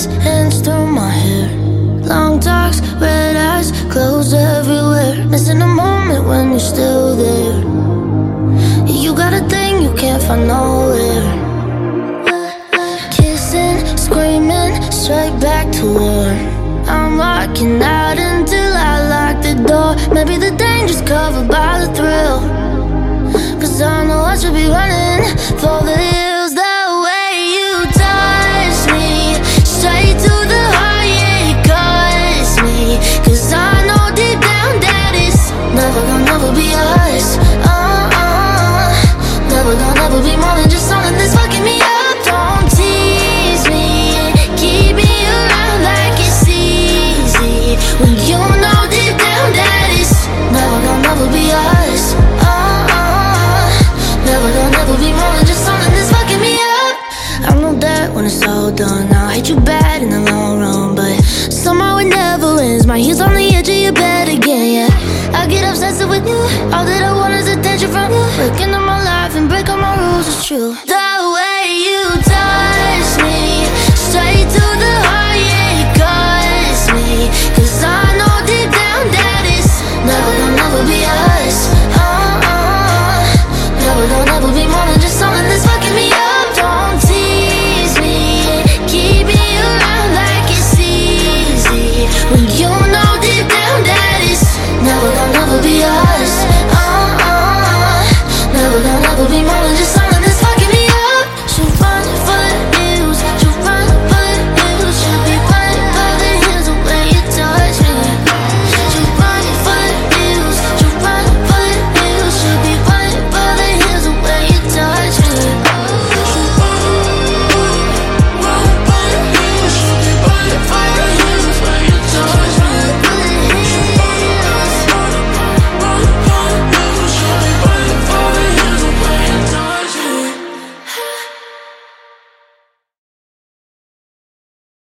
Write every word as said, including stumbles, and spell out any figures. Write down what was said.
eyes, hands through my hair. Long talks, red eyes, clothes everywhere. Missing a moment when you're still there. You got a thing you can't find nowhere. Kissing, screaming, straight back to war. I'm walking out until I lock the door. Maybe the danger's covered by the thrill, 'cause I know I should be running for the hills. The way you touch me, straight to the heart, yeah, it cuts me. 'Cause I know deep down that it's never gonna never be us. Uh-uh, never gonna never be more than just something that's fucking me up. Don't tease me, keep me around like it's easy, when you know deep down that it's never gonna never be us. Uh-uh, never gonna never be more than just something that's fucking me up. I know that when it's all done, I'll hate you bad in the long run, but somehow it never ends. My heels on the edge of your bed again, yeah. I get obsessed with you, all that I want is attention from you. Break into my life and break all my rules, it's true. The way you touch me, straight to the heart, yeah, it cuts me. 'Cause I know deep down that it's never gonna never be us.